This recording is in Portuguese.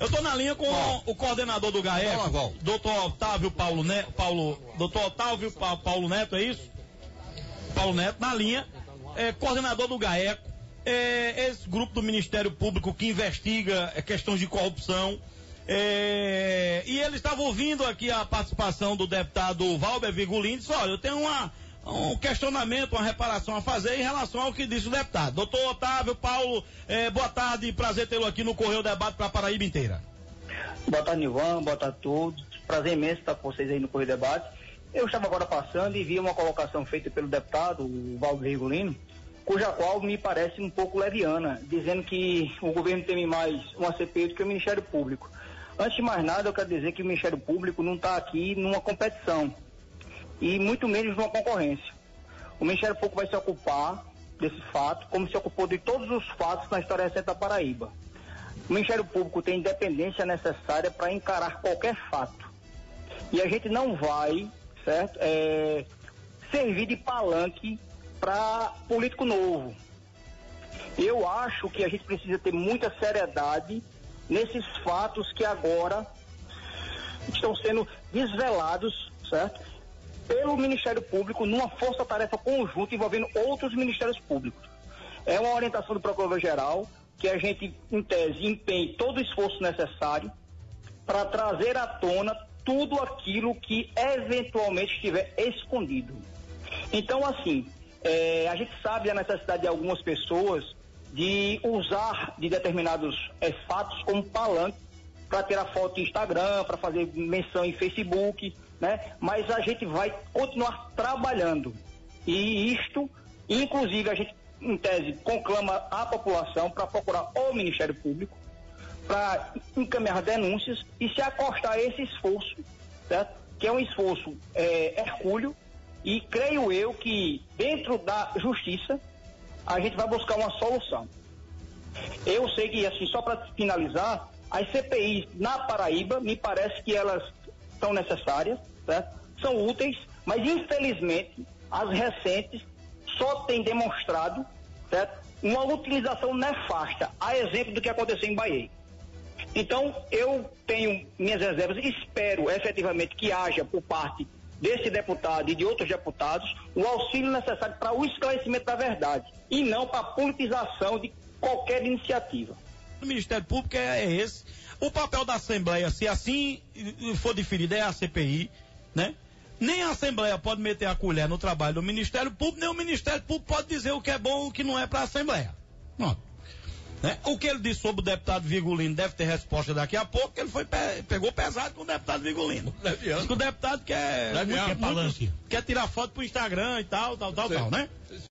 Eu tô na linha com o coordenador do GAECO, doutor Otávio Paulo Neto, é isso? Paulo Neto, na linha, coordenador do GAECO, esse grupo do Ministério Público que investiga questões de corrupção, e ele estava ouvindo aqui a participação do deputado Valber Virgulino, disse, olha, eu tenho um questionamento, uma reparação a fazer em relação ao que disse o deputado. Doutor Otávio Paulo, boa tarde, prazer tê-lo aqui no Correio Debate para a Paraíba inteira. Boa tarde, Nivan, boa tarde a todos, prazer imenso estar com vocês aí no Correio Debate. Eu estava agora passando e vi uma colocação feita pelo deputado, o Valber Virgulino, cuja qual me parece um pouco leviana, dizendo que o governo teme mais uma CPI do que o Ministério Público. Antes de mais nada, eu quero dizer que o Ministério Público não está aqui numa competição, e muito menos numa concorrência. O Ministério Público vai se ocupar desse fato, como se ocupou de todos os fatos na história recente da Paraíba. O Ministério Público tem independência necessária para encarar qualquer fato. E a gente não vai, certo, servir de palanque para político novo. Eu acho que a gente precisa ter muita seriedade nesses fatos que agora estão sendo desvelados, certo? Pelo Ministério Público, numa força-tarefa conjunta envolvendo outros Ministérios Públicos. É uma orientação do Procurador-Geral que a gente, em tese, empenhe todo o esforço necessário para trazer à tona tudo aquilo que eventualmente estiver escondido. Então, assim, a gente sabe a necessidade de algumas pessoas de usar de determinados fatos como palanque para tirar foto em Instagram, para fazer menção em Facebook, né? Mas a gente vai continuar trabalhando. E isto, inclusive, a gente, em tese, conclama a população para procurar o Ministério Público, para encaminhar denúncias e se acostar a esse esforço, certo? Que é um esforço hercúleo, e creio eu que dentro da justiça a gente vai buscar uma solução. Eu sei que, assim, só para finalizar, as CPIs na Paraíba, me parece que elas são necessárias, certo? São úteis, mas infelizmente as recentes só têm demonstrado, certo, uma utilização nefasta, a exemplo do que aconteceu em Bahia. Então, eu tenho minhas reservas, espero efetivamente que haja por parte desse deputado e de outros deputados o auxílio necessário para o esclarecimento da verdade e não para a politização de qualquer iniciativa. O Ministério Público é esse. O papel da Assembleia, se assim for definido, é a CPI, né? Nem a Assembleia pode meter a colher no trabalho do Ministério Público, nem o Ministério Público pode dizer o que é bom e o que não é para a Assembleia. Pronto. Né? O que ele disse sobre o deputado Virgulino deve ter resposta daqui a pouco, que ele pegou pesado com o deputado Virgulino. Diz que o deputado quer tirar foto pro Instagram e tal, né?